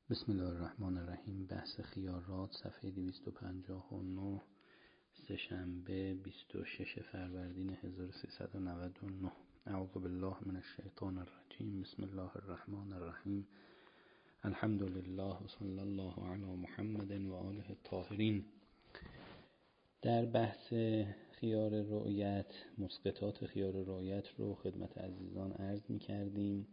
بسم الله الرحمن الرحیم. بحث خیارات، صفحه 259، سه‌شنبه 26 فروردین 1399. اعوذ بالله من الشیطان الرجیم. بسم الله الرحمن الرحیم. الحمد لله و صلی الله علی محمد و آله الطاهرین. در بحث خیار رؤیت، مسقطات خیار رؤیت رو خدمت عزیزان عرض می کردیم.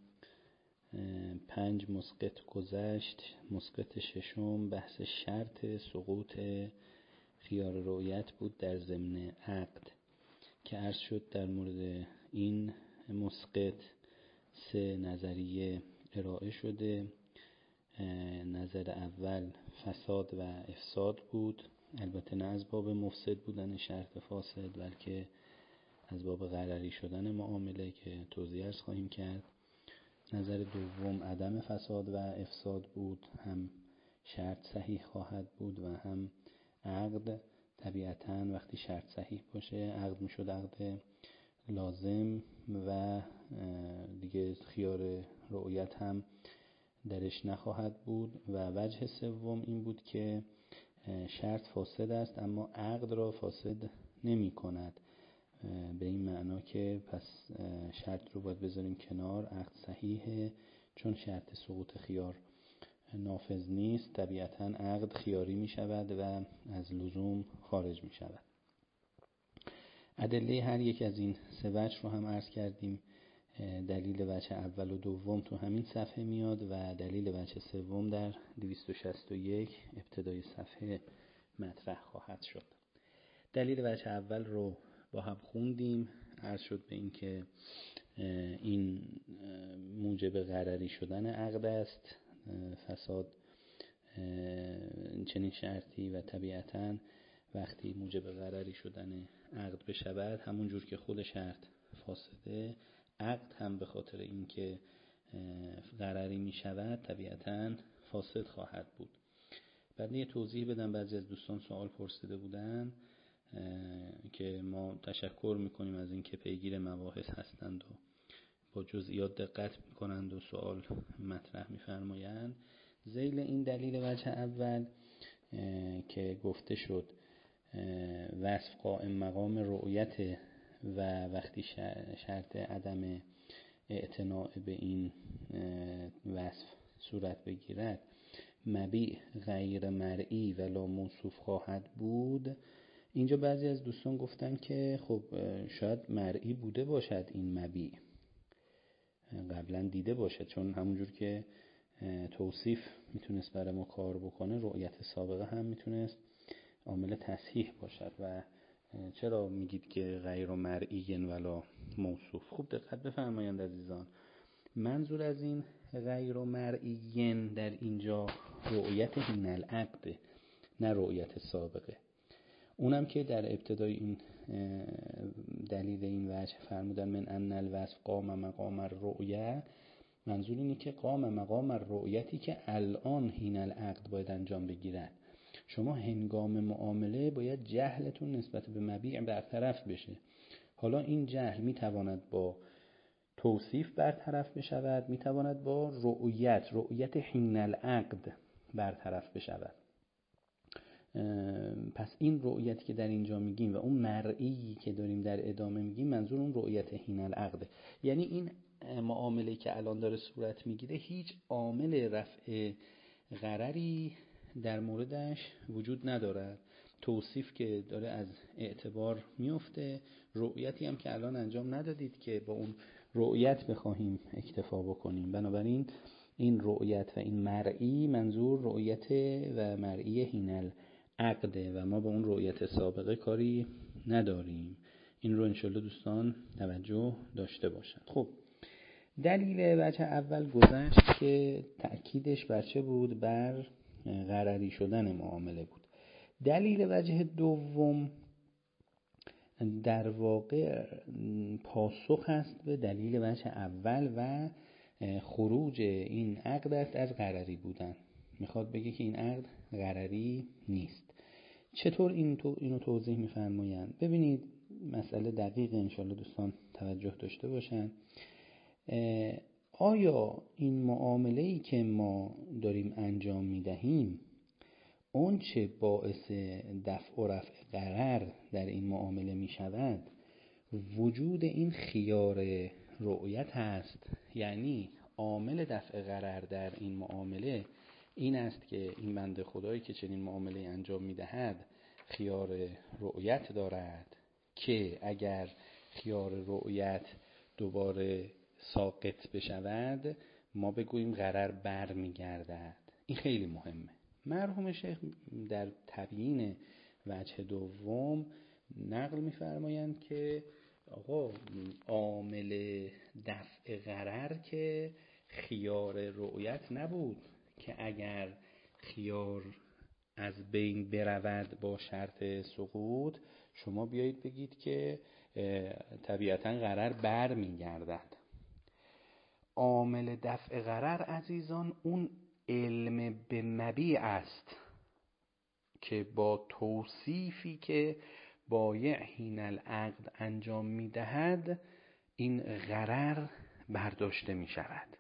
5 مسقط گذشت. مسقط ششم بحث شرط سقوط خیار رؤیت بود در ضمن عقد که عرض شد در مورد این مسقط 3 نظریه ارائه شده. نظر اول فساد و افساد بود، البته نه از باب مفسد بودن شرط فاسد، بلکه از باب غرری شدن معامله که توضیح عرض خواهیم کرد. نظر دوم عدم فساد و افساد بود، هم شرط صحیح خواهد بود و هم عقد. طبیعتاً وقتی شرط صحیح باشه عقد میشد عقد لازم و دیگه خیار رؤیت هم درش نخواهد بود. و وجه سوم این بود که شرط فاسد است اما عقد را فاسد نمی کند، به این معنا که پس شرط رو باید بذاریم کنار، عقد صحیحه، چون شرط سقوط خیار نافذ نیست طبیعتاً عقد خیاری می شود و از لزوم خارج می شود. ادله هر یک از این 3 وجه رو هم عرض کردیم. دلیل وجه اول و دوم تو همین صفحه میاد و دلیل وجه سوم در 261 ابتدای صفحه مطرح خواهد شد. دلیل وجه اول رو با هم خوندیم. عرض شد به این که این موجب غرری شدن عقد است، فساد چنین شرطی، و طبیعتاً وقتی موجب غرری شدن عقد بشود همون جور که خود شرط فاسده، عقد هم به خاطر اینکه غرری می شود طبیعتاً فاسد خواهد بود. بعد یه توضیح بدم. بعضی از دوستان سوال پرسیده بودن که ما تشکر میکنیم از اینکه پیگیر مباحث هستند و با جزئیات دقت میکنند و سوال مطرح میفرمایند. ذیل این دلیل وجه اول که گفته شد وصف قائم مقام رؤیت و وقتی شرط عدم اعتناء به این وصف صورت بگیرد مبیع غیر مرئی ولا موصوف خواهد بود. اینجا بعضی از دوستان گفتن که خب شاید مرئی بوده باشد، این مبیع قبلا دیده باشد، چون همونجور که توصیف میتونست برای ما کار بکنه رؤیت سابقه هم میتونست عامل تصحیح باشد. و چرا میگید که غیر مرئی ولا موصوف؟ خوب دقت بفرمایند عزیزان. منظور از این غیر مرئی در اینجا رؤیت حین العقد، نه رؤیت سابقه. اونم که در ابتدای این دلیل این وجه فرمودن من ان الوصف قام مقام الرؤیه، منظور اینه که قام مقام الرؤیتی که الان حین العقد باید انجام بگیرد. شما هنگام معامله باید جهلتون نسبت به مبیع برطرف بشه. حالا این جهل میتواند با توصیف برطرف بشود، میتواند با رؤیت حین العقد برطرف بشود. پس این رؤیتی که در اینجا میگیم و اون مرئی که داریم در ادامه میگیم منظور اون رؤیت حین العقد، یعنی این معامله که الان داره صورت میگیره هیچ عامل رفع غرری در موردش وجود ندارد. توصیف که داره از اعتبار میفته، رؤیتی هم که الان انجام ندادید که با اون رؤیت بخواهیم اکتفا بکنیم. بنابراین این رؤیت و این مرئی منظور رؤیت و مرئی حین العقد و ما با اون رؤیت سابقه کاری نداریم. این رو انشالله دوستان توجه داشته باشند. خب دلیل وجه اول گذشت که تأکیدش بر چه بود؟ بر غرری شدن معامله بود. دلیل وجه دوم در واقع پاسخ است به دلیل وجه اول و خروج این عقد است از غرری بودن. میخواد بگه که این عقد غرری نیست. چطور اینو توضیح میفرمایند؟ ببینید مسئله دقیق انشالله دوستان توجه داشته باشن. آیا این معامله‌ای که ما داریم انجام میدهیم اون چه باعث دفع و رفع ضرر در این معامله می شود وجود این خیار رؤیت هست؟ یعنی عامل دفع ضرر در این معامله این است که این بنده خدایی که چنین معامله انجام می دهد خیار رؤیت دارد که اگر خیار رؤیت دوباره ساقط بشود ما بگوییم ضرر بر می گردد. این خیلی مهمه. مرحوم شیخ در تبیین وجه دوم نقل می‌فرمایند که آقا عامل دفع ضرر که خیار رؤیت نبود که اگر خیار از بین برود با شرط سقوط شما بیایید بگید که طبیعتاً ضرر بر می‌گردد. عامل دفع ضرر عزیزان اون علم به مبیع است که با توصیفی که بایع حین العقد انجام می‌دهد این ضرر برداشته می‌شود.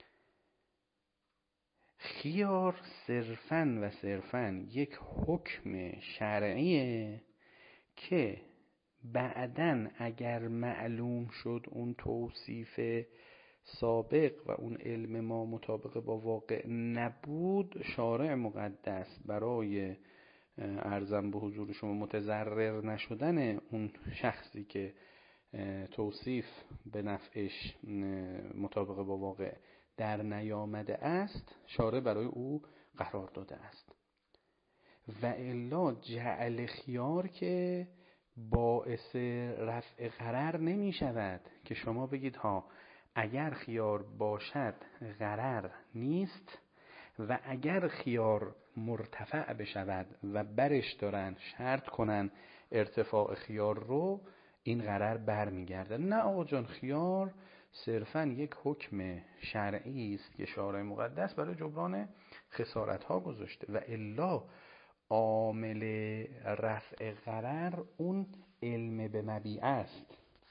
خیار صرفاً یک حکم شرعیه که بعداً اگر معلوم شد اون توصیف سابق و اون علم ما مطابق با واقع نبود، شارع مقدس برای عرضم به حضور شما متضرر نشدن اون شخصی که توصیف به نفعش مطابق با واقع در نیامده است شارع برای او قرار داده است. و الا جعل خیار که باعث رفع ضرر نمی شود که شما بگید ها اگر خیار باشد ضرر نیست و اگر خیار مرتفع بشود و برش دارن شرط کنن ارتفاع خیار رو این ضرر برمیگرده. نه آقا جان، خیار صرفاً یک حکم شرعی است که شارع مقدس برای جبران خسارت ها گذاشته و الا عامل رفع ضرر اون علم به مبیع است.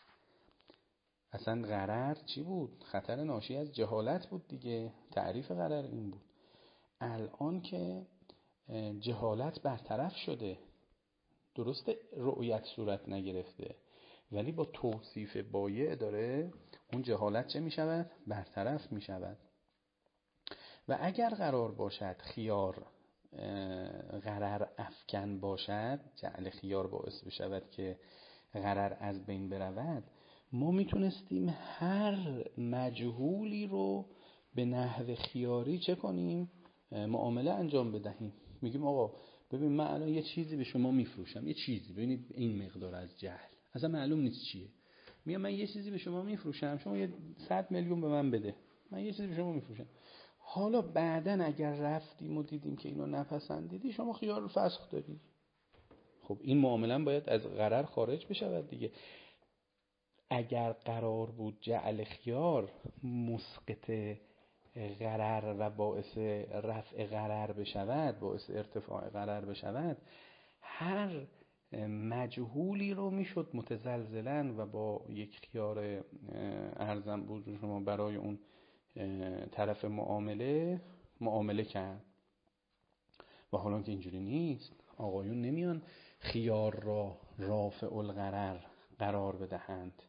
اصلا ضرر چی بود؟ خطر ناشی از جهالت بود دیگه. تعریف ضرر این بود. الان که جهالت برطرف شده، درسته رؤیت صورت نگرفته ولی با توصیف بایع داره اون جهالت چه می شود؟ برطرف می شود. و اگر قرار باشد خیار ضرر افکن باشد، جعل خیار باعث بشود که ضرر از بین برود، ما میتونستیم هر مجهولی رو به نحو خیاری چه کنیم؟ معامله انجام بدهیم. میگیم آقا ببین من الان یه چیزی به شما میفروشم، یه چیزی، ببینید این مقدار از جهل اصلا معلوم نیست چیه، میگم من یه چیزی به شما میفروشم، شما یه 100 میلیون به من بده، من یه چیزی به شما میفروشم. حالا بعدن اگر رفتیم و دیدیم که اینو نپسندیدی شما خیار رو فسخ دادی، خب این معامله باید از ضرر خارج بشود دیگه. اگر قرار بود جعل خیار مسقط ضرر و باعث رفع ضرر بشود، باعث ارتفاع ضرر بشود، هر مجهولی رو میشد متزلزلن و با یک خیار ارزم بود شما برای اون طرف معامله کرد. و حالا که اینجوری نیست، آقایون نمیان خیار را رافع الضرر قرار بدهند.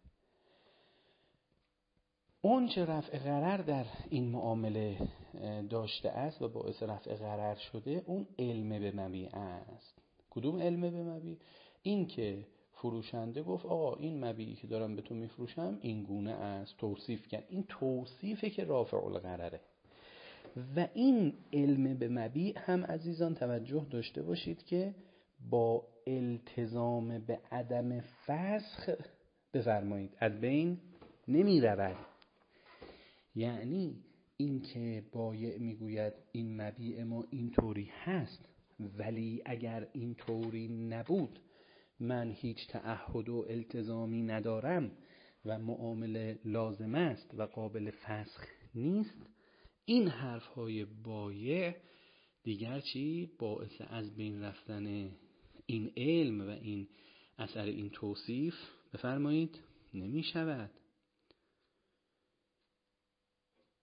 اون چه رفع ضرر در این معامله داشته است و باعث رفع ضرر شده اون علم به مبیع است. کدوم علم به مبیع؟ این که فروشنده گفت آقا این مبیعی که دارم به تو میفروشم این گونه است، توصیف کرد، این توصیفه که رافع الضرره. و این علم به مبیع هم عزیزان توجه داشته باشید که با التزام به عدم فسخ بفرمایید از بین نمی رود. یعنی این که بایع میگوید این مبیع ما اینطوری هست ولی اگر اینطوری نبود من هیچ تعهد و التزامی ندارم و معامله لازم است و قابل فسخ نیست، این حرفهای بایع دیگر چی؟ باعث از بین رفتن این علم و این اثر این توصیف بفرمایید نمی شود.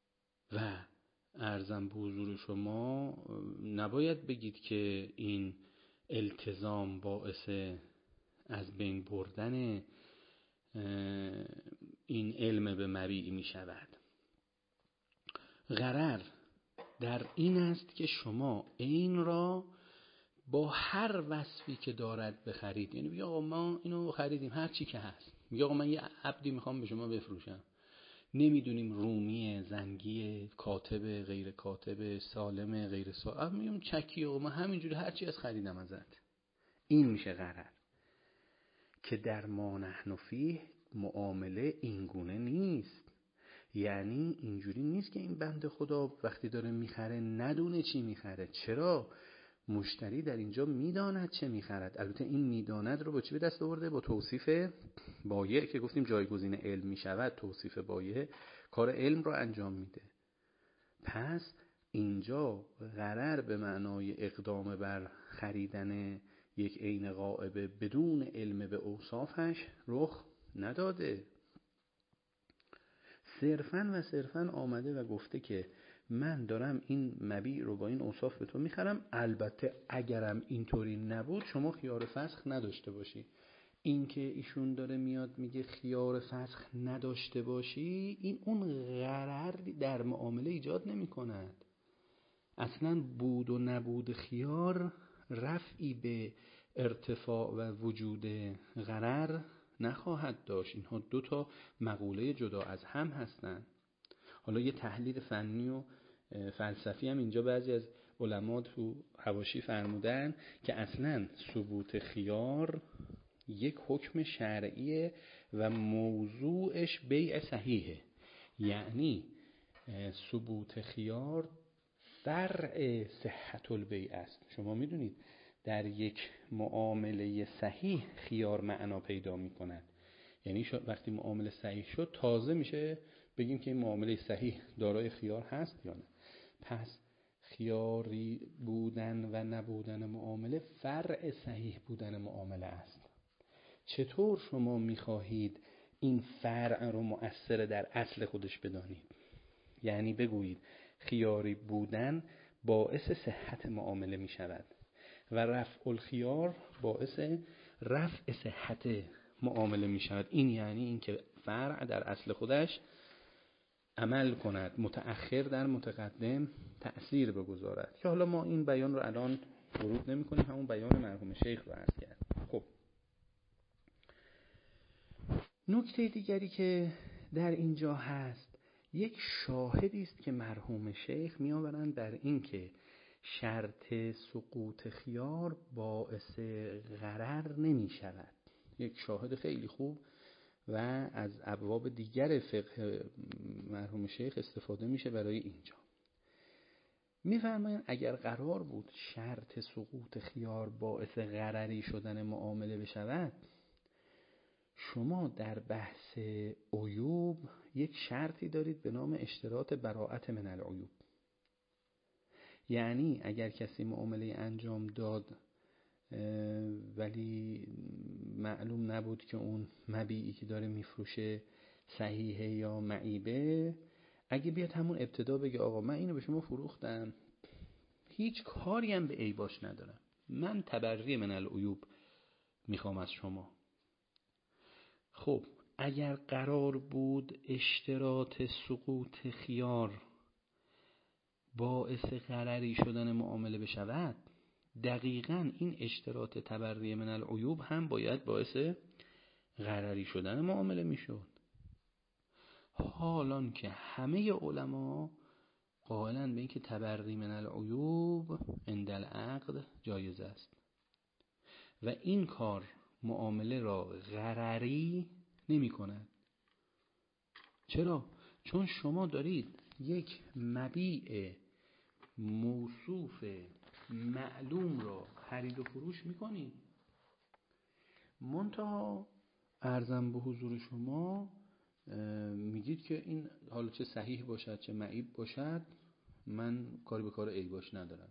و عرضم به حضور شما نباید بگید که این التزام باعث از بین بردن این علم به مبیع می شود. غرر در این است که شما این را با هر وصفی که دارد بخرید. یعنی بگید آقا ما اینو خریدیم هر چی که هست. میگه آقا من یه عبدی میخوام به شما بفروشم، نمیدونیم رومی، زنگی، کاتب، غیر کاتب، سالم، غیر سالم، میگم چکی و ما همینجوری هر چی از خریدم ازت. این میشه غرر که در ما نحن فیه معامله اینگونه نیست. یعنی اینجوری نیست که این بنده خدا وقتی داره میخره ندونه چی میخره. چرا؟ مشتری در اینجا میداند چه میخرد. البته این میداند رو با چی به دست آورده؟ با توصیف بایع که گفتیم جایگزین علم میشود. توصیف بایع کار علم رو انجام میده. پس اینجا غرر به معنای اقدام بر خریدن یک عین غائبه بدون علم به اوصافش رخ نداده. صرفاً آمده و گفته که من دارم این مبیع رو با این اوصاف به تو میخرم، البته اگرم اینطوری نبود شما خیار فسخ نداشته باشی. این که ایشون داره میاد میگه خیار فسخ نداشته باشی، این اون غرر در معامله ایجاد نمی کند. اصلا بود و نبود خیار رفعی به ارتفاع و وجود غرر نخواهد داشت. اینها دو تا مقوله جدا از هم هستند. حالا یه تحلیل فنی و فلسفی هم اینجا بعضی از علما تو حواشی فرمودن که اصلا ثبوت خیار یک حکم شرعیه و موضوعش بیع صحیحه. یعنی ثبوت خیار فرع صحت البیع است. شما میدونید در یک معامله صحیح خیار معنا پیدا میکند. یعنی وقتی معامله صحیح شد تازه میشه بگیم که این معامله صحیح دارای خیار هست یا نه. پس خیاری بودن و نبودن معامله فرع صحیح بودن معامله است. چطور شما میخواهید این فرع رو مؤثر در اصل خودش بدانید؟ یعنی بگویید خیاری بودن باعث صحت معامله می شود و رفع الخیار باعث رفع صحت معامله می شود. این یعنی این که فرع در اصل خودش عمل کند، متأخر در متقدم تأثیر بگذارد. که حالا ما این بیان رو الان ورود نمی کنیم، همون بیان مرحوم شیخ رو عرض کرد. خب نکته دیگری که در اینجا هست، یک شاهدی است که مرحوم شیخ می آورند بر این که شرط سقوط خیار باعث غرر نمی شود. یک شاهد خیلی خوب و از ابواب دیگر فقه مرحوم شیخ استفاده میشه برای اینجا. میفرمایند اگر قرار بود شرط سقوط خیار باعث غرری شدن معامله بشود، شما در بحث عیوب یک شرطی دارید به نام اشتراط براءت من العیوب. یعنی اگر کسی معامله انجام داد ولی معلوم نبود که اون مبیعی که داره میفروشه صحیحه یا معیبه، اگه بیاد همون ابتدا بگه آقا من اینو به شما فروختم، هیچ کاری هم به عیباش ندارم، من تبری من العیوب میخوام از شما. خب اگر قرار بود اشتراط سقوط خیار باعث غرری شدن معامله بشود، دقیقاً این اشتراط تبری من العیوب هم باید باعث غرری شدن معامله میشد. حالان که همه علما قائلن به این که تبری من العیوب عند العقد جایز است و این کار معامله را غرری نمی کند. چرا؟ چون شما دارید یک مبیع موصوف معلوم را خرید و فروش میکنید. منتها عرضم به حضور شما میگید که این حالا چه صحیح باشد چه معیب باشد من کاری به کار عیباش ندارم.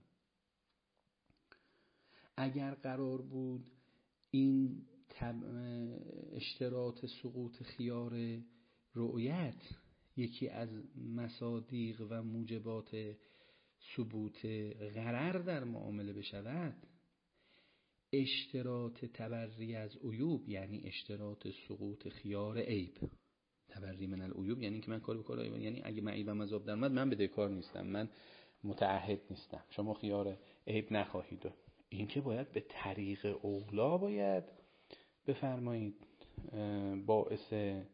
اگر قرار بود این اشتراط سقوط خیار رؤیت یکی از مصادیق و موجبات ثبوت غرر در معامله بشود، اشتراط تبری از عیوب، یعنی اشتراط سقوط خیار عیب. تبری من العیوب یعنی که من کار بکنم، یعنی اگه من عیبم از آب در اومد، من بدهکار نیستم، من متعهد نیستم، شما خیار عیب نخواهید. این که باید به طریق اولا باید بفرمایید باعث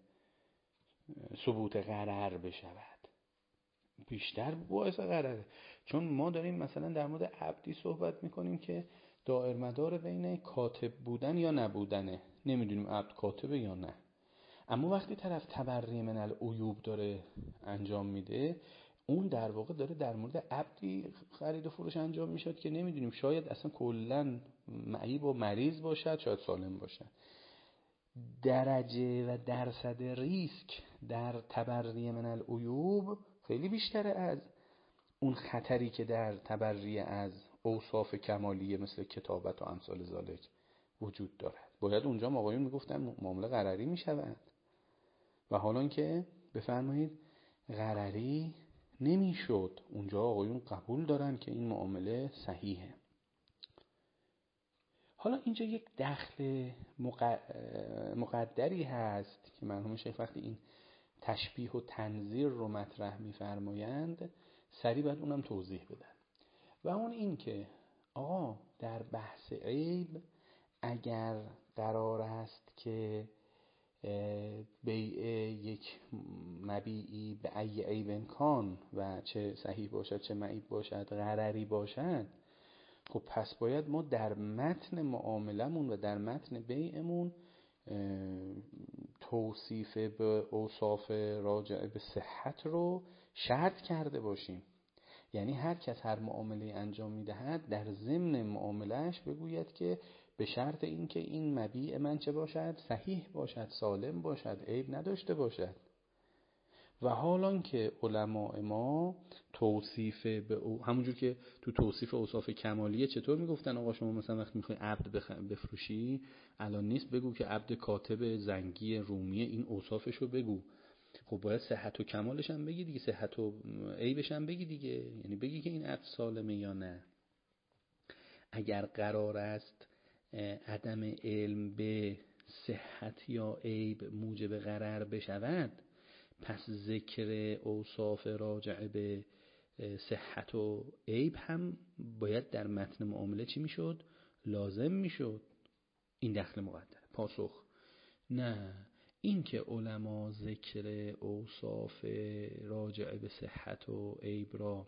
ثبوت غرر بشود، بیشتر باعث غرره. چون ما داریم مثلا در مورد عبدی صحبت میکنیم که دائر مدار بین کاتب بودن یا نبودنه، نمیدونیم عبد کاتبه یا نه. اما وقتی طرف تبری من العیوب داره انجام میده، اون در واقع داره در مورد عبدی خرید و فروش انجام میشد که نمیدونیم، شاید اصلا کلا معیب و مریض باشد، شاید سالم باشد. درجه و درصد ریسک در تبری من العیوب خیلی بیشتره از اون خطری که در تبری از اوصاف کمالیه مثل کتابت و امثال ذالک وجود دارد. باید اونجا آقایون میگفتن معامله غرری میشود و حالا که بفرمایید غرری نمیشد، اونجا آقایون قبول دارن که این معامله صحیحه. حالا اینجا یک دخل مقدری هست که مرحوم شیخ وقتی این تشبیه و تنظیر رو مطرح می‌فرمایند سریع باید اونم توضیح بدن، و اون این که آقا در بحث عیب اگر قرار است که بیع یک مبیعی به ای عیب امکان و چه صحیح باشد چه معیب باشد غرری باشد، خب پس باید ما در متن معاملمون و در متن بیعمون توصیف به اوصاف راجع به صحت رو شرط کرده باشیم. یعنی هر کس هر معامله انجام میدهد در ضمن معاملهش بگوید که به شرط اینکه این مبیع من چه باشد؟ صحیح باشد، سالم باشد، عیب نداشته باشد. و حالان که علماء ما توصیف به همونجور که تو توصیف اوصاف کمالیه چطور میگفتن آقا شما مثلا وقتی میخوای عبد بفروشی الان نیست بگو که عبد کاتب زنگی رومیه، این اوصافشو بگو. خب باید صحت و کمالش هم بگی دیگه، صحت و عیبش هم بگی دیگه، یعنی بگی که این عبد سالمه یا نه. اگر قرار است عدم علم به صحت یا عیب موجب غرر بشود، پس ذکر اوصاف راجع به صحت و عیب هم باید در متن معامله چی میشد؟ لازم میشد. این دخل مقدر. پاسخ: نه، این که علما ذکر اوصاف راجع به صحت و عیب را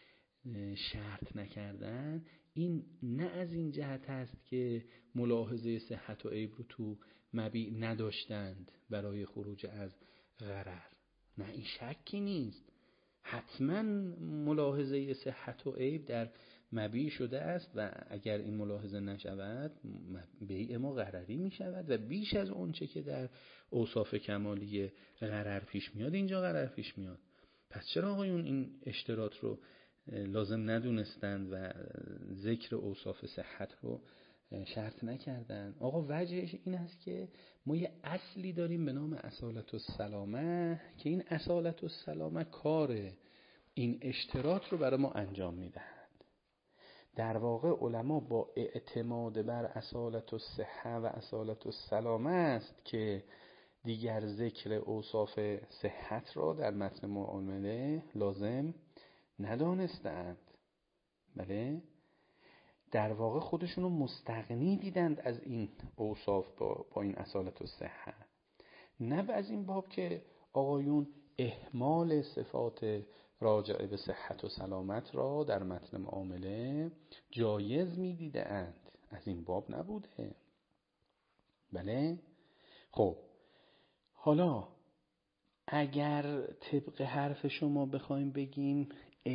شرط نکردن، این نه از این جهت است که ملاحظه صحت و عیب رو تو مبیع نداشتند برای خروج از غرر، نه این شکی نیست، حتما ملاحظه صحت و عیب در مبیع شده است و اگر این ملاحظه نشود بیع ما غرری می شود و بیش از اون چه که در اوصاف کمالی غرر پیش میاد اینجا غرر پیش میاد. پس چرا آقایون این اشتراط رو لازم ندونستند و ذکر اوصاف صحت رو شرط نکردن؟ آقا وجهش این است که ما یه اصلی داریم به نام اصالت السلامه که این اصالت السلامه کار این اشتراط رو برای ما انجام میدهند. در واقع علما با اعتماد بر اصالت الصحه و اصالت السلامه است که دیگر ذکر اوصاف صحت را در متن معامله لازم ندانستند. بله، در واقع خودشونو مستغنی دیدند از این اوصاف با این اصالت الصحه، نه از این باب که آقایون اهمال صفات راجع به صحت و سلامت را در متن معامله جایز می دیدند، از این باب نبوده. بله. خب حالا اگر طبق حرف شما بخوایم بگیم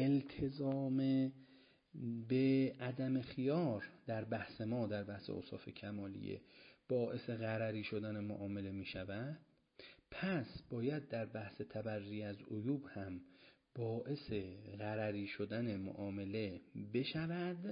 التزام به عدم خیار در بحث ما در بحث اوصاف کمالیه باعث غرری شدن معامله می شود، پس باید در بحث تبری از عیوب هم باعث غرری شدن معامله بشود،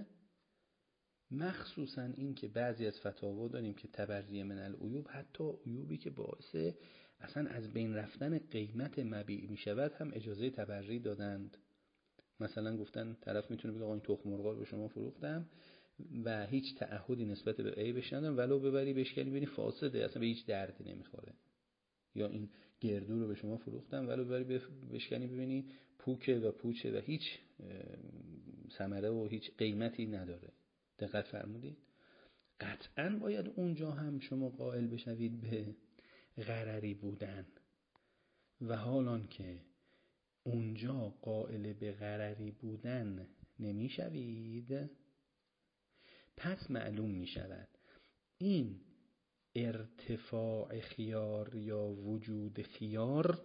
مخصوصا این که بعضی از فتاوا داریم که تبری من العیوب حتی عیوبی که باعث اصلا از بین رفتن قیمت مبیع می شود هم اجازه تبری دادند. مثلا گفتن طرف میتونه بگه آقا این تخم مرغ رو به شما فروختم و هیچ تعهدی نسبت به عیبش ندارم، ولو ببری بشکنی ببینی فاسده، اصلا به هیچ دردی نمیخوره. یا این گردو رو به شما فروختم ولو ببری بشکنی ببینی پوکه و پوچه و هیچ ثمره و هیچ قیمتی نداره. دقت فرمودید؟ قطعاً باید اونجا هم شما قائل بشوید به غرری بودن، و حالان که اونجا قائل به غرری بودن نمیشوید، پس معلوم میشود این ارتفاع خیار یا وجود خیار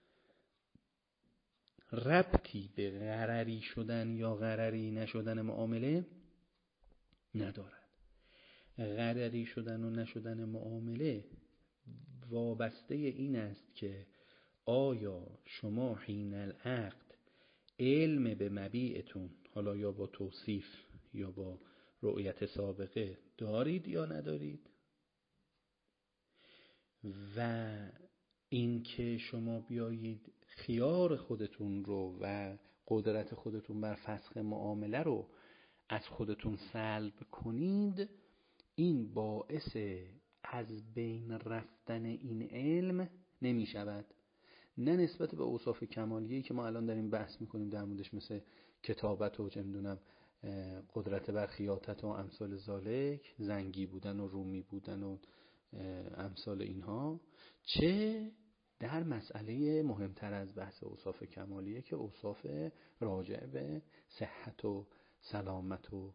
ربطی به غرری شدن یا غرری نشدن معامله ندارد. غرری شدن و نشدن معامله وابسته این است که آیا شما حین العقد علم به مبیعتون، حالا یا با توصیف یا با رؤیت سابقه، دارید یا ندارید، و این که شما بیایید خیار خودتون رو و قدرت خودتون بر فسخ معامله رو از خودتون سلب کنید، این باعث از بین رفتن این علم نمی شود. نه نسبت به اوصاف کمالیه‌ای که ما الان داریم بحث میکنیم در موردش، مثل کتابت و چندونم قدرت بر خیاطت و امثال ذالک، زنگی بودن و رومی بودن و امثال اینها، چه در مسئله مهمتر از بحث اوصاف کمالیه که اوصاف راجع به صحت و سلامت و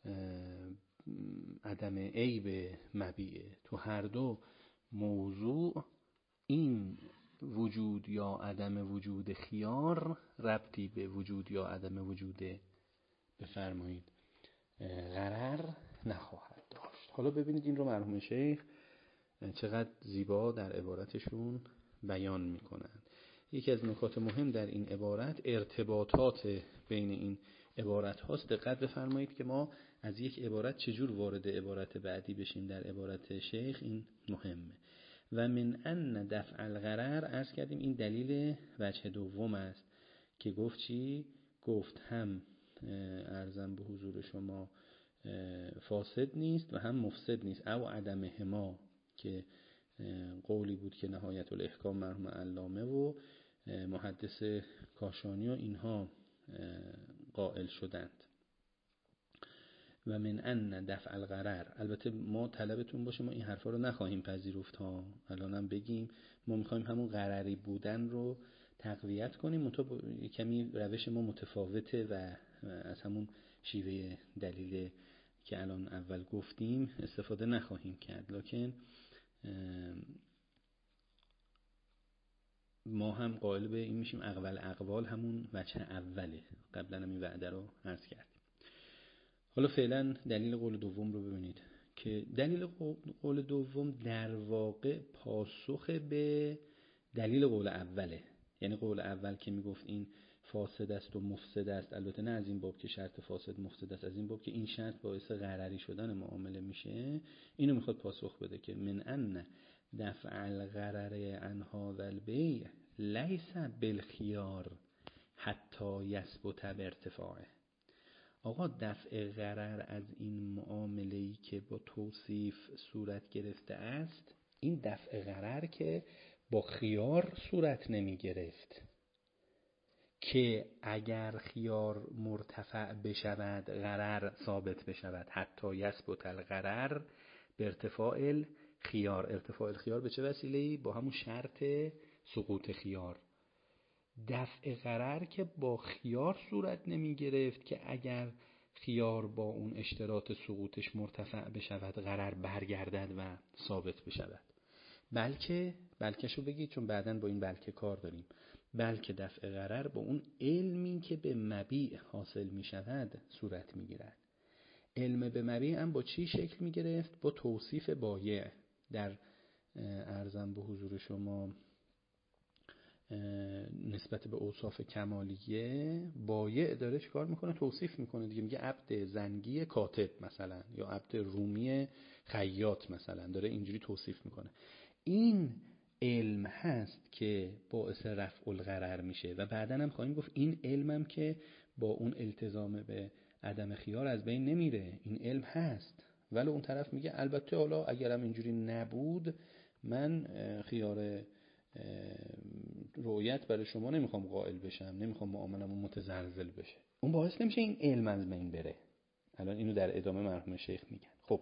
عدم عیب مبیعه. تو هر دو موضوع این وجود یا عدم وجود خیار ربطی به وجود یا عدم وجود، بفرمایید، غرر نخواهد داشت. حالا ببینید این رو مرحوم شیخ چقدر زیبا در عبارتشون بیان میکنند. یکی از نکات مهم در این عبارت ارتباطات بین این عبارت هاست. دقت بفرمایید که ما از یک عبارت چجور وارد عبارت بعدی بشیم در عبارت شیخ، این مهمه. و من ان دفع الغرر، عرض کردیم این دلیل وجه دوم است که گفت چی؟ گفت هم عرضم به حضور شما فاسد نیست و هم مفسد نیست، او عدم هما، که قولی بود که نهایت الاحکام مرحوم علامه و محدث کاشانی و اینها قائل شدند. و من ان دفع الغرر، البته ما طلبتون باشه ما این حرفا رو نخواهیم پذیرفت ها، الانم بگیم ما میخوایم همون غرری بودن رو تقویت کنیم، کمی روش ما متفاوته و از همون شیوه دلیل که الان اول گفتیم استفاده نخواهیم کرد، لکن ما هم قائل به این میشیم اقوال اقوال همون وجه اوله، قبلا هم این وعده رو عرض کردیم. حالا فعلا دلیل قول دوم رو ببینید که دلیل قول دوم در واقع پاسخ به دلیل قول اوله. یعنی قول اول که میگفت این فاسد است و مفسد است، البته نه از این باب که شرط فاسد مفسد است، از این باب که این شرط باعث غرری شدن معامله میشه، اینو میخواد پاسخ بده که من ان دفع الغرر عن هذا البیع لیس بالخیار حتی یثبت بارتفاعه. آقا دفع غرر از این معامله‌ای که با توصیف صورت گرفته است، این دفع غرر که با خیار صورت نمی گرفت که اگر خیار مرتفع بشود غرر ثابت بشود، حتی یثبت الغرر به ارتفاع خیار. ارتفاع الخیار به چه وسیله‌ای؟ با همون شرط سقوط خیار. دفع غرر که با خیار صورت نمی گرفت که اگر خیار با اون اشتراط سقوطش مرتفع بشود غرر برگردد و ثابت بشود، بلکه شو بگید چون بعداً با این بلکه کار داریم، بلکه دفع غرر با اون علمی که به مبیع حاصل می شود صورت می گیرد. علم به مبیع هم با چی شکل می گرفت؟ با توصیف بایع. در عرضم به حضور شما نسبت به اوصاف کمالیه بایع داره چیکار میکنه؟ توصیف میکنه دیگه، میگه عبد زنگی کاتب مثلا، یا عبد رومی خیاط مثلا، داره اینجوری توصیف میکنه. این علم هست که باعث رفع الغرر میشه و بعداً هم خواهیم گفت این علمم که با اون التزام به عدم خیار از بین نمیره، این علم هست. ولی اون طرف میگه البته حالا اگرم اینجوری نبود من خیار رؤیت برای شما نمیخوام قائل بشم، نمیخوام معاملم متزلزل بشه. اون باعث نمیشه این علم از بین بره. الان اینو در ادامه مرحوم شیخ میگن. خب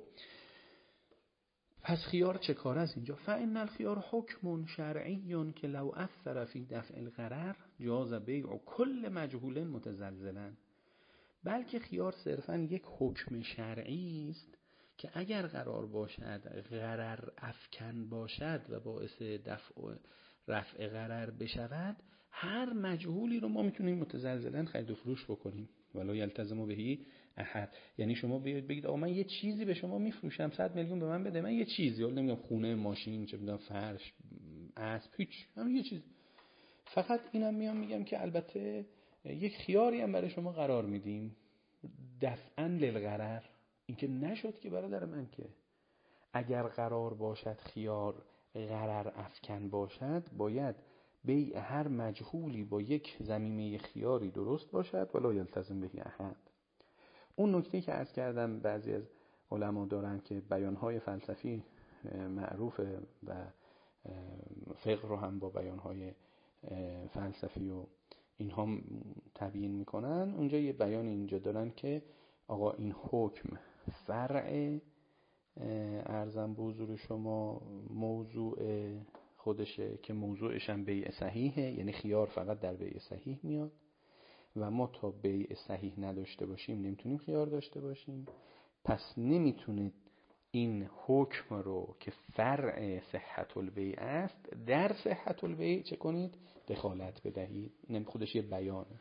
پس خیار چه کار است اینجا؟ فإن الخیار حکم شرعی که لو اثر فی دفع الغرر جاز بیع کل مجهول متزلزلا. بلکه خیار صرفاً یک حکم شرعی است که اگر قرار باشد غرر افکن باشد و باعث رفع غرر بشود، هر مجهولی رو ما میتونیم متزلزلا خرید و فروش بکنیم. ولا یلتزم بهی احد. یعنی شما بگید آقا من یه چیزی به شما میفروشم، 100 میلیون به من بده، من یه چیزی، حالا نمیگم خونه، ماشین، چه میدونم فرش، اسب، هیچ، همین یه چیز. فقط اینم میگم که البته یک خیاری هم برای شما قرار میدیم دفعاً للغرر. این که نشد که برادر من، که اگر قرار باشد خیار غرر افکن باشد باید بیع هر مجهولی با یک ضمیمه خیاری درست باشد ولا یلتزم بهی احد. اون نکته که عرض کردم بعضی از علما دارن که بیانهای فلسفی معروفه و فقه رو هم با بیانهای فلسفی و اینها تبیین میکنن. اونجا یه بیان اینجا دارن که آقا این حکم فرع ارزم به حضور شما موضوع خودشه که موضوعش هم بیع صحیحه، یعنی خیار فقط در بیع صحیح میاد و ما تا بیع صحیح نداشته باشیم نمیتونیم خیار داشته باشیم. پس نمیتونید این حکم رو که فرع صحت البیع است در صحت البیع چه کنید؟ دخالت بدهید. اینم خودش یه بیانه.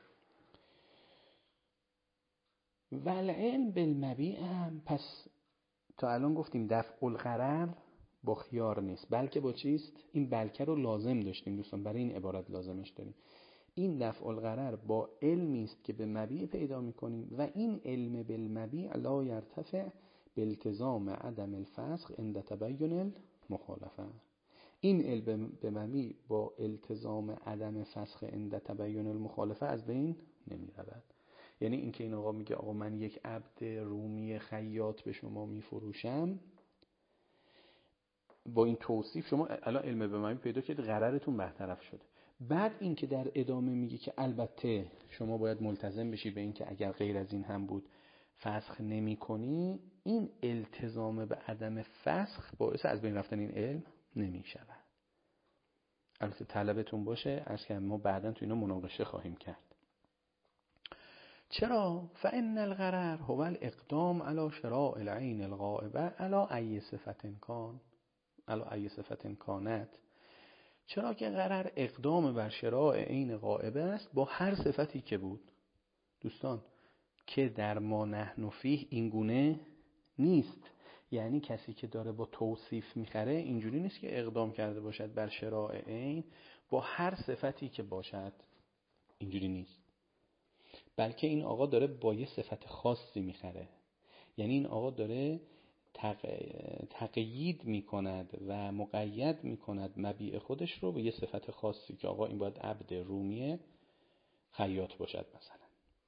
والعلم بالمبیع هم پس تا الان گفتیم دفع الغرر با خیار نیست، بلکه با چیست؟ این بلکه رو لازم داشتیم دوستان، برای این عبارت لازمش داریم. این دفع الغرر با علمی است که به مبیع پیدا میکنیم و این علم بالمبیع لا یرتفع بالتزام عدم الفسخ عند تبین المخالفه. این علم به مبیع با التزام عدم فسخ عند تبین المخالفه از بین نمی رود. یعنی این که این آقا میگه آقا من یک عبد رومی خیاط به شما میفروشم، با این توصیف شما الان علم به مبیع پیدا کرد، غررتون برطرف شد. بعد این که در ادامه میگه که البته شما باید ملتزم بشی به این که اگر غیر از این هم بود فسخ نمی کنی، این التزام به عدم فسخ باعث از بین رفتن این علم نمی شود. البته طلبتون باشه از که ما بعداً تو اینا مناقشه خواهیم کرد. چرا؟ فإن الغرر هو الاقدام على شراء العين الغائبة على أي صفة كان على أي صفة كانت. چرا که غرر اقدام بر شراء عین غائبه است با هر صفتی که بود. دوستان که در ما نحن فیه این گونه نیست. یعنی کسی که داره با توصیف میخره اینجوری نیست که اقدام کرده باشد بر شراء عین با هر صفتی که باشد، اینجوری نیست. بلکه این آقا داره با یه صفت خاصی میخره. یعنی این آقا داره تقیید میکند و مقید میکند مبیع خودش رو به یه صفت خاصی که آقا این باید عبد رومی خیاط باشد مثلا.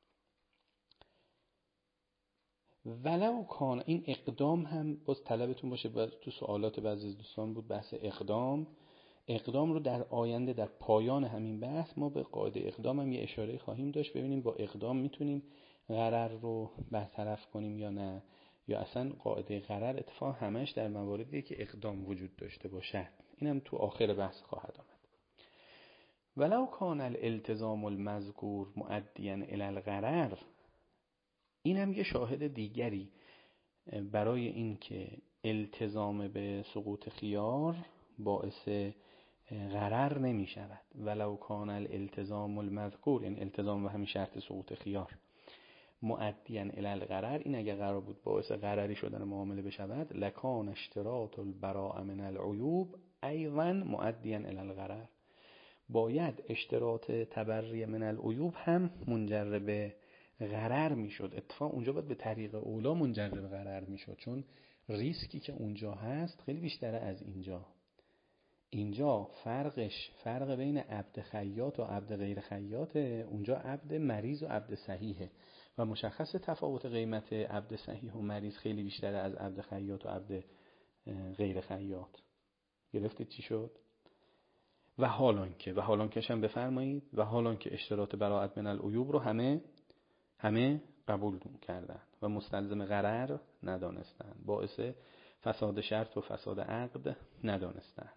ولو کان این اقدام هم باز طلبتون باشه، تو سوالات بعضی از دوستان بود بحث اقدام رو در آینده در پایان همین بحث ما به قاعده اقدام هم یه اشاره خواهیم داشت، ببینیم با اقدام میتونیم غرر رو برطرف کنیم یا نه، یا اصلا قاعده غرر اتفاق همش در مواردی که اقدام وجود داشته باشد. اینم تو آخر بحث خواهد آمد. ولو کان الالتزام المذکور مؤدیا الی الغرر، این هم یه شاهد دیگری برای این که التزام به سقوط خیار باعث غرر نمی شود. ولو کان الالتزام المذکور، یعنی التزام به همین شرط سقوط خیار، مؤدیا الی الغرر، این اگر قرار بود باعث غرری شدن معامله بشود، لکان اشتراط البراء من العیوب ایضا مؤدیا الی الغرر، باید اشتراط تبری من العیوب هم منجر به غرر میشد. اتفاق اونجا باید به طریق اولا منجر به غرر میشد، چون ریسکی که اونجا هست خیلی بیشتره از اینجا. اینجا فرق بین عبد خیاط و عبد غیر خیاطه، اونجا عبد مریض و عبد صحیحه و مشخص تفاوت قیمت عبد صحیح و مریض خیلی بیشتره از عبد خیاط و عبد غیر خیاط. گرفتید چی شد؟ و حالانکه هم بفرمایید و حالانکه اشتراط براءت من العیوب رو همه قبول کردن و مستلزم غرر ندانستند، باعث فساد شرط و فساد عقد ندانستند.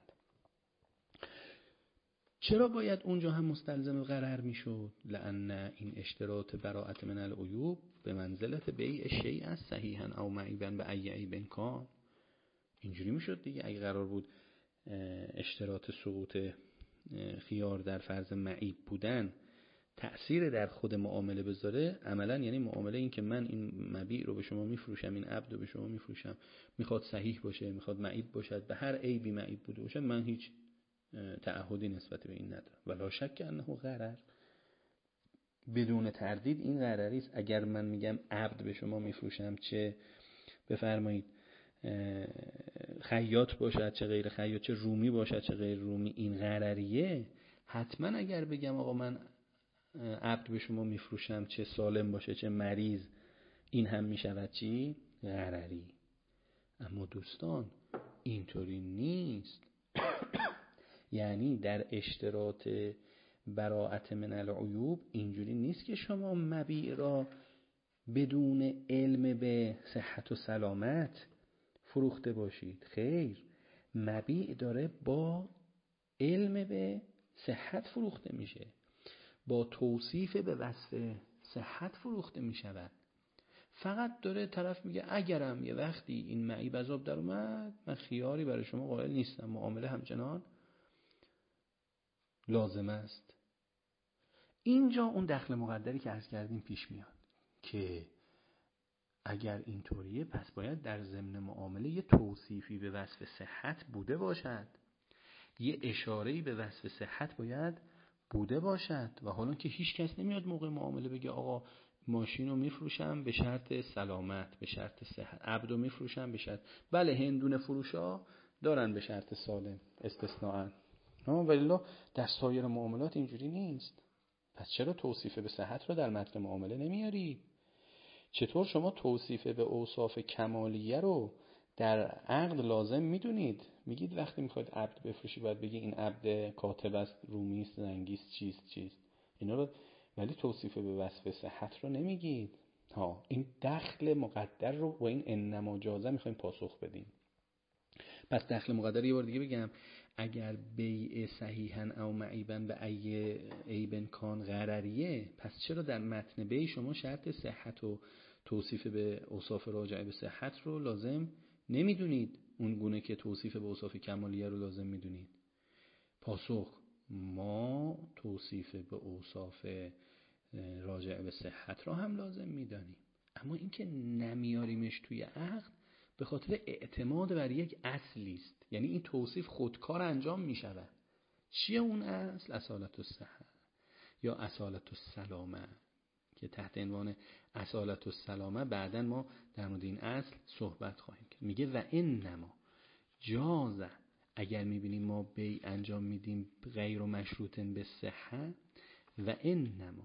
چرا باید اونجا هم مستلزم غرر میشد؟ لأن این اشتراط براءت من العیوب به منزلت بیع شیء از صحیحا او معیبا به ای عیب کان. اینجوری میشد دیگه. اگه قرار بود اشتراط سقوط خیار در فرض معیب بودن تأثیر در خود معامله بذاره، عملا یعنی معامله این که من این مبیع رو به شما میفروشم، این عبد رو به شما میفروشم، میخواد صحیح باشه، میخواد معیب باشد، به هر عیبی معیب بوده باشد، من هیچ تعهدی نسبت به این ندارم. ولا شک انه غرر، بدون تردید این غرری است. اگر من میگم عبد به شما میفروشم، چه بفرمایید خیاط باشد چه غیر خیاط، چه رومی باشد چه غیر رومی، این غرریه. حتما اگر بگم آقا من عبد به شما میفروشم، چه سالم باشه چه مریض، این هم میشود چی؟ غرری. اما دوستان اینطوری نیست. یعنی در اشتراط براءت من العیوب اینجوری نیست که شما مبیع را بدون علم به صحت و سلامت فروخته باشید. خیر، مبیع داره با علم به صحت فروخته میشه، با توصیف به وصف صحت فروخته میشود. فقط داره طرف میگه اگرم یه وقتی این معیب عذاب در اومد، من خیاری برای شما قائل نیستم، معامله همچنان لازم است. اینجا اون دخل مقدری که عرض کردیم پیش میاد که اگر اینطوریه پس باید در ضمن معامله یه توصیفی به وصف صحت بوده باشد، یه اشاره‌ای به وصف صحت باید بوده باشد. و حالا که هیچ کس نمیاد موقع معامله بگه آقا ماشین رو میفروشم به شرط سلامت، به شرط صحت، عبد رو میفروشم به شرط، بله هندونه فروشا دارن به شرط سالم استثناءً، ولی در سایر معاملات اینجوری نیست. پس چرا توصیف به صحت رو در متن معامله نمیاری؟ چطور شما توصیف به اوصاف کمالیه رو در عقد لازم میدونید؟ میگید وقتی میخواید عبد بفروشی باید بگی این عبد کاتب است، رومی است، زنگی است، چیست اینا رو، ولی توصیف به وصف صحت رو نمیگید. این دخل مقدر رو با این انما جازه میخوایم پاسخ بدیم. پس دخل مقدر یه بار دیگه بگم، اگر بیع صحیحا او معیبا به ای عیب کان غرریه، پس چرا در متن بیع شما شرط صحت و توصیف به اوصاف راجع به صحت رو لازم نمیدونید، اون گونه که توصیف به اوصاف کمالیه رو لازم میدونید؟ پاسخ: ما توصیف به اوصاف راجع به صحت رو هم لازم میدانیم، اما اینکه نمیاریمش توی عقد به خاطر اعتماد بر یک اصلی است. یعنی این توصیف خودکار انجام می شود. چیه اون اصل؟ اصالت الصحه یا اصالت السلامه، که تحت عنوان اصالت السلامه بعداً ما در مورد این اصل صحبت خواهیم کرد. میگه و انما جازه، اگر میبینیم ما بیع انجام میدیم غیر مشروط به صحه، و انما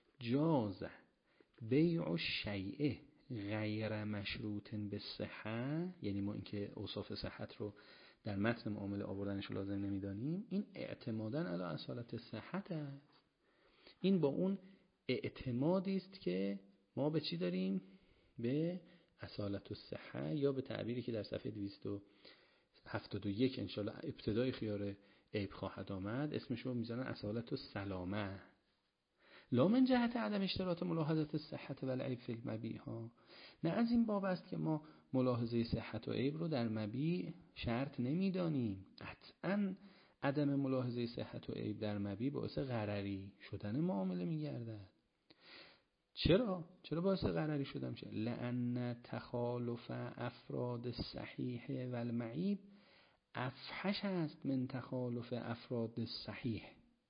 جازه بیع الشیء غیر مشروط به صحه، یعنی ما اینکه اوصاف صحت رو در متن معامله آوردنش رو لازم نمیدانیم، این اعتماداً علی اصالت صحت است. این با اون اعتمادی است که ما به چی داریم؟ به اصالت الصحه، یا به تعبیری که در صفحه 271 انشالله ابتدای خیار عیب خواهد آمد، اسمش رو میذارن اصالت السلامه. لا من جهت عدم اشتراط ملاحظه صحت و العیب فی المبیع ها، نه از این باب است که ما ملاحظه صحت و عیب رو در مبیع شرط نمیدانیم. قطعاً عدم ملاحظه صحت و عیب در مبیع باعث غرری شدن معامله میگردد. چرا باعث غرری شدن میشه؟ لأن تخالف افراد الصحیح و المعیب افحش است من تخالف افراد الصحیح.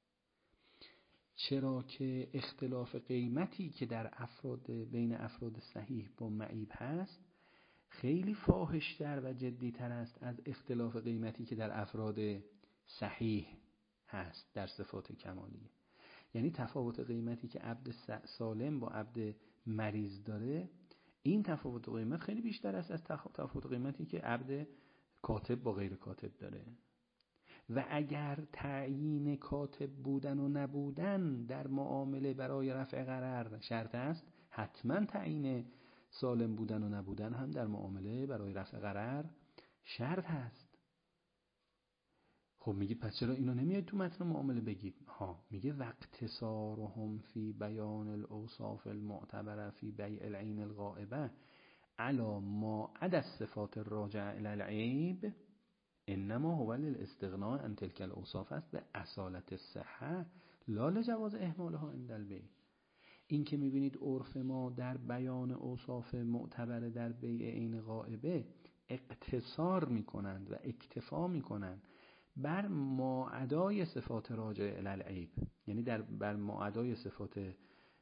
چرا که اختلاف قیمتی که در بین افراد صحیح با معیب هست خیلی فاحش‌تر و جدی‌تر است از اختلاف قیمتی که در افراد صحیح هست در صفات کمالیه. یعنی تفاوت قیمتی که عبد سالم با عبد مریض داره، این تفاوت قیمت خیلی بیشتر است از تفاوت قیمتی که عبد کاتب با غیر کاتب داره. و اگر تعیین کاتب بودن و نبودن در معامله برای رفع غرر شرط است، حتما تعیین سالم بودن و نبودن هم در معامله برای رفع غرر شرط هست. خب میگید پس چرا اینو نمیاد تو متن معامله بگید؟ میگه واقتصارهم فی بیان الاوصاف المعتبره فی بیع العین الغائبه علی ما عدا الصفات الراجعه الی العیب انما هو للاستغناء عن تلك الاوصاف است به اصالت الصحه لا لجواز اهمالها عند البیع. این که میبینید عرف ما در بیان اوصاف معتبره در بیع عین غائبه اقتصار میکنند و اکتفا میکنند بر ماعدای صفات راجع الی العیب، یعنی بر ماعدای صفات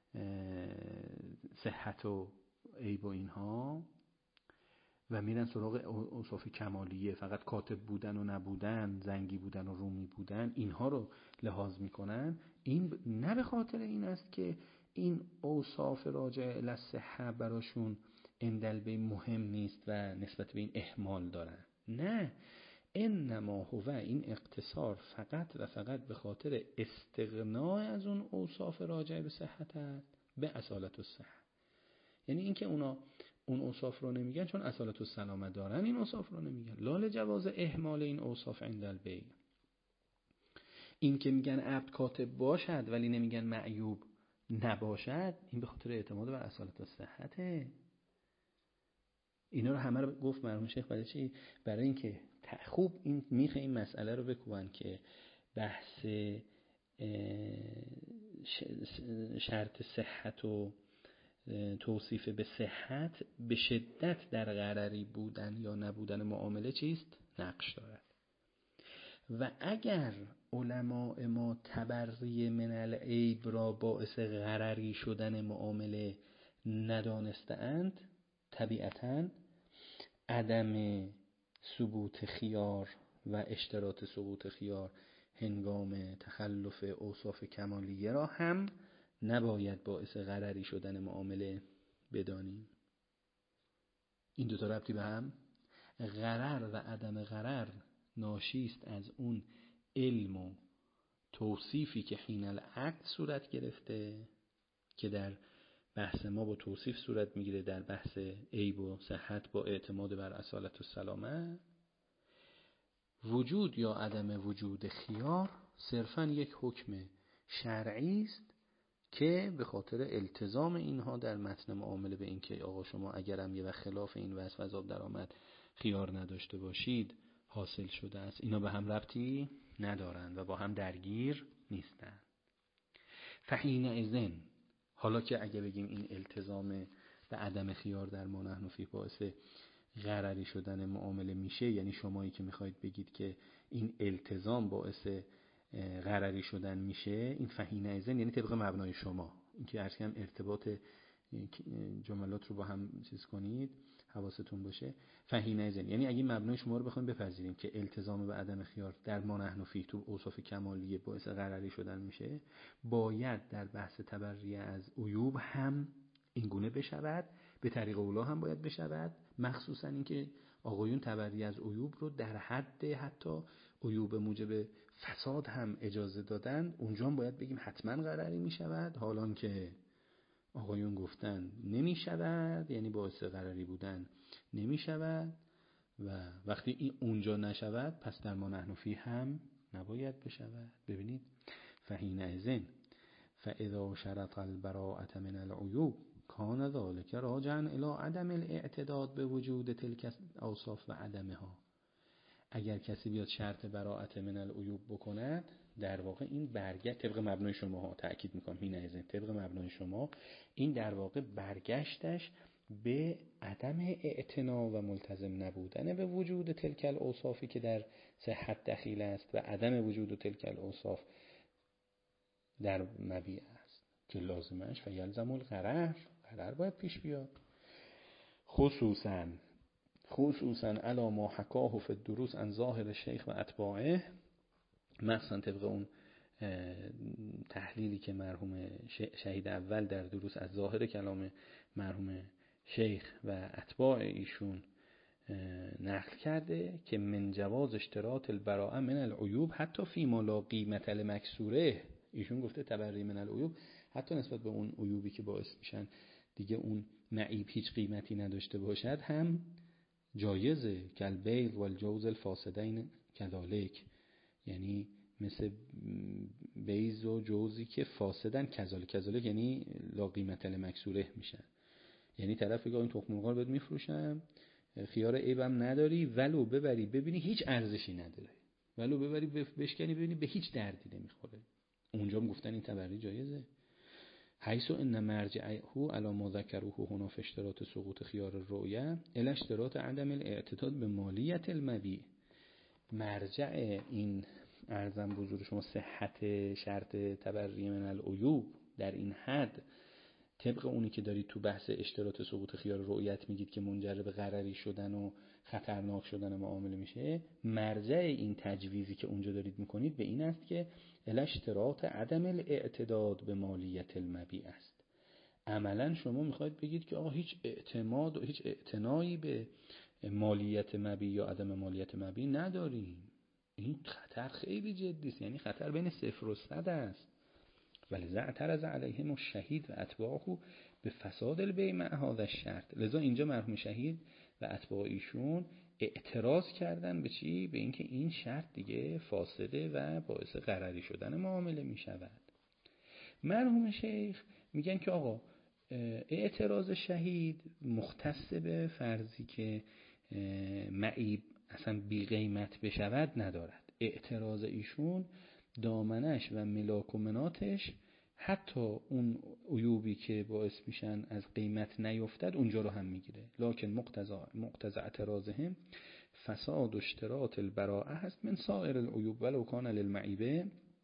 صحت و عیب و اینها، و میرن سراغ اوصاف کمالیه، فقط کاتب بودن و نبودن، زنگی بودن و رومی بودن، اینها رو لحاظ میکنن. این نه به خاطر این است که این اوصاف راجع الی الصحه براشون اندلبی مهم نیست و نسبت به این اهمال دارن، نه، انما هو این اقتصار فقط و فقط به خاطر استغناء از اون اوصاف راجع به صحت است به اصالت الصحه. یعنی این که اونا اون اوصاف رو نمیگن چون اصالت السلامه دارن، این اوصاف رو نمیگن، لال جواز اهمال این اوصاف عند البیع. این که میگن عبد کاتب باشد ولی نمیگن معیوب نباشد، این به خاطر اعتماد بر اصالت الصحته. اینا رو همه رو گفت مرحوم شیخ برای چی؟ برای اینکه خوب این میخه این مسئله رو بکوبن که بحث شرط صحت و توصیف به صحت به شدت در غرری بودن یا نبودن معامله چیست؟ نقش دارد. و اگر علماء ما تبری من العیب را باعث غرری شدن معامله ندانستند، طبیعتاً عدم ثبوت خیار و اشتراط ثبوت خیار هنگام تخلف اوصاف کمالیه را هم نباید باعث غرری شدن معامله بدانیم. این دوتا ربطی به هم، غرر و عدم غرر ناشیست از اون علم و توصیفی که حین العقد صورت گرفته که در بحث ما با توصیف صورت میگیره، در بحث عیب و صحت با اعتماد بر اصالت السلامه. وجود یا عدم وجود خیار صرفاً یک حکم شرعی است که به خاطر التزام اینها در متن معامله به این که آقا شما اگرم یه وقت خلاف این وصف عذاب در آمد خیار نداشته باشید حاصل شده است. اینا به هم ربطی ندارند و با هم درگیر نیستند. فحینئذ، حالا که اگه بگیم این التزام به عدم خیار در ما نحن فیه باعث غرری شدن معامله میشه، یعنی شمایی که میخواید بگید که این التزام باعث غرری شدن میشه، این فحینئذ یعنی طبق مبنای شما، این که عرض کردم ارتباط جملات رو با هم چیز کنید، حواستون باشه. فحینئذ یعنی اگه مبنای شما رو بخوایم بپذیریم که التزام به عدم خیار در ما نحن فیه تو اوصاف کمالیه باعث غرری شدن میشه، باید در بحث تبریه از عیوب هم این گونه بشود، به طریق اولا هم باید بشود، مخصوصا اینکه آقایون تبریه از عیوب رو در حد حتی عیوب موجب فساد هم اجازه دادن، اونجا هم باید بگیم حتما غرری میشود، حالان که آقایون گفتن نمیشود، یعنی باعث غرری بودن نمیشود، و وقتی این اونجا نشود پس در ما نحن فیه هم نباید بشود. ببینید فحینئذ فاذا شرط البراءة من العیوب کان ذلك راجعا الی عدم الاعتداد به وجود تلك اوصاف و عدمها. اگر کسی بیاد شرط براءت من العیوب بکند، در واقع این برگشت طبق مبنای شما ها، تأکید میکنم حینئذ طبق مبنای شما، این در واقع برگشتش به عدم اعتنا و ملتزم نبودن به وجود تلک الاوصافی که در صحت دخیل است و عدم وجود تلک الاوصاف در مبیع است که لازمش فیلزم الغرر، غرر باید پیش بیاد. خصوصاً علی ما حکاه فی الدروس عن ظاهر شیخ و اتباعه، مثلا طبق اون تحلیلی که مرحوم شهید اول در دروس از ظاهر کلام مرحوم شیخ و اتباع ایشون نقل کرده که من جواز اشتراط البراءه من العیوب حتی فیما لا قیمت المکسوره. ایشون گفته تبری من العیوب حتی نسبت به اون عیوبی که باعث میشن دیگه اون معیب هیچ قیمتی نداشته باشد هم جایزه. کالبیع و الجوز الفاسدین کذالک، یعنی مثل بیض و جوزی که فاسدن کذالک یعنی لا قیمت المکسوره میشن. یعنی طرف بگه این تخم مرغ رو بهت میفروشم، خیار عیبم نداری، ولو ببری ببینی هیچ ارزشی نداره، ولو ببری بشکنی ببینی به هیچ دردی نمیخوره، اونجا هم گفتن این تبری جایزه. حیث ان مرجعه علی ما ذکروه هنا فی اشتراط سقوط خیار الرؤیه الی اشتراط عدم الاعتداد به مالیت المبیع. مرجع این ارزم به حضور شما صحت شرط تبری من العیوب در این حد طبق اونی که دارید تو بحث اشتراط سقوط خیار رؤیت میگید که منجر به غرری شدن و خطرناک شدن معامله میشه، مرجع این تجویزی که اونجا دارید میکنید به این است که اشتراط عدم الاعتداد به مالیت المبیع است. عملا شما میخواید بگید که آقا هیچ اعتماد و هیچ اعتنایی به مالیت مبیع یا عدم مالیت مبیع نداریم. این خطر خیلی جدی است، یعنی خطر بین 0 و 100 است. ولذا اعترض علیهم الشهید و اتباعه به فساد البیع مع هذا الشرط. لذا اینجا مرحوم شهید و اتباع ایشون اعتراض کردن به چی؟ به اینکه این شرط دیگه فاسده و باعث غرری شدن معامله می شود. مرحوم شیخ میگن که آقا اعتراض شهید مختص به فرضی که معیب اصلا بی قیمت بشود ندارد. اعتراض ایشون دامنش و ملاک و مناتش حتی اون عیوبی که باعث میشن از قیمت نیفتد اونجا رو هم میگیره. لکن مقتضى اعتراضهم فساد اشتراط البراءه هست من سایر العیوب ولو کان للمعیبه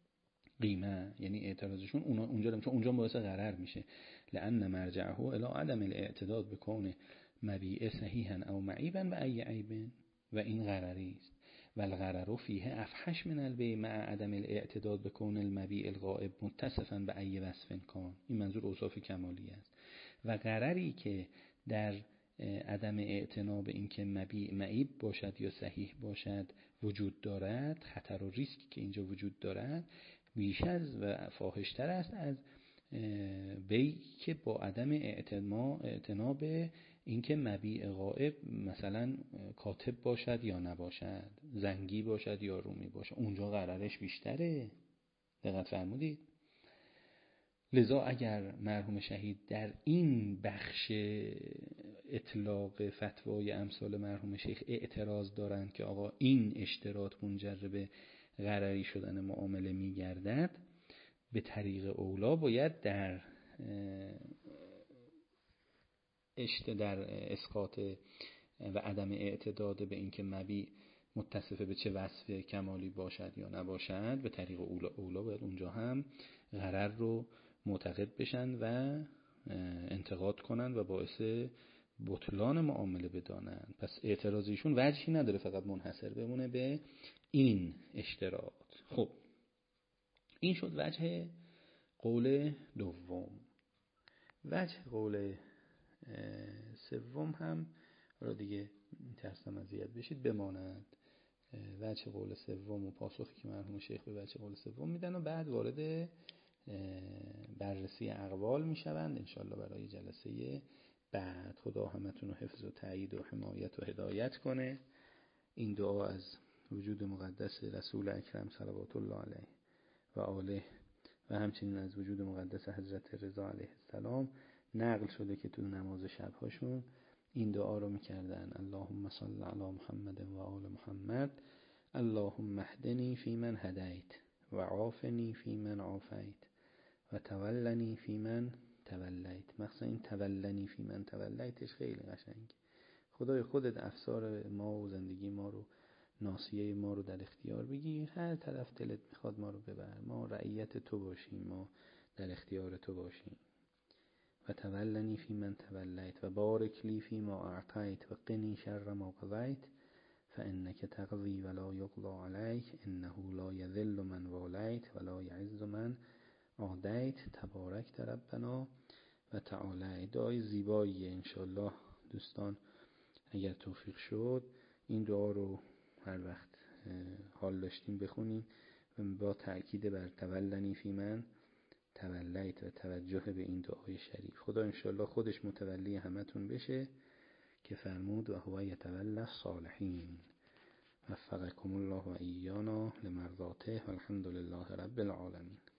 قیمه. یعنی اعتراضشون اونجا چون اونجا باعث غرر میشه. لان مرجعه الی عدم الاعتداد بکون مبیع صحیحا او معیبا و ای عیب، و این غرری است. و الغرر فیه افحش من البیع مع عدم الاعتداد بکون المبیع الغائب متصفا به ای وصف کان. این منظور اوصاف کمالی است. و غرری که در عدم اعتنا به این که مبیع معیب باشد یا صحیح باشد وجود دارد، خطر و ریسکی که اینجا وجود دارد بیش از و فاحشتر است از بیعی که با عدم اعتنا به اینکه مبیع غائب مثلا کاتب باشد یا نباشد، زنگی باشد یا رومی باشد، اونجا غررش بیشتره. دقت فرمودید؟ لذا اگر مرحوم شهید در این بخش اطلاق فتوای امثال مرحوم شیخ اعتراض دارند که آقا این اشتراط منجر به غرری شدن معامله میگردد، به طریق اولا باید در اسقاط و عدم اعتداد به اینکه مبیع متصف به چه وصف کمالی باشد یا نباشد، به طریق اولا باید اونجا هم غرر رو معتقد بشن و انتقاد کنن و باعث بطلان معامله بدانن. پس اعتراضیشون وجهی نداره، فقط منحصر بمونه به این اشتراط. خب این شد وجه قول دوم. وجه قول سوم هم را دیگه میترسم اذیت بشید بماند. وجه قول سوم و پاسخی که مرحوم شیخ به وجه قول سوم میدن و بعد وارد بررسی اقوال میشوند انشالله برای جلسه بعد. خدا همتون رو حفظ و تایید و حمایت و هدایت کنه. این دعا از وجود مقدس رسول اکرم صلوات الله علیه و آله و همچنین از وجود مقدس حضرت رضا علیه السلام نقل شده که تو نماز شبهاشون این دعا رو میکردن: اللهم صل علی محمد و آل محمد، اللهم اهدنی فی من هدیت و عافنی فی من عافیت و تولنی فی من تولیت. مخصوصا این تولنی فی من تولیتش خیلی قشنگ. خدای خودت افسار ما و زندگی ما رو، ناصیه ما رو در اختیار بگیر، هر طرف دلت میخواد ما رو ببر، ما رعیت تو باشیم، ما در اختیار تو باشیم. و تولنی فی من تولیت و بارک لی فی ما اعطیت و قنی شر ما قضیت فإنك تقضی ولا یقضى علیک انه لا یذل من والیت ولا یعز من عادیت تبارکت ربنا و تعالی. دعای زیباییه. انشالله دوستان اگر توفیق شد این دعا رو هر وقت حال داشتیم بخونیم و با تأکید بر تولنی فی من تولیت و توجه به این دعای شریف. خدا انشالله خودش متولی همتون بشه که فرمود و هو یتولی الصالحین. وفقکم الله و ایانا لمرضاته والحمد لله رب العالمین.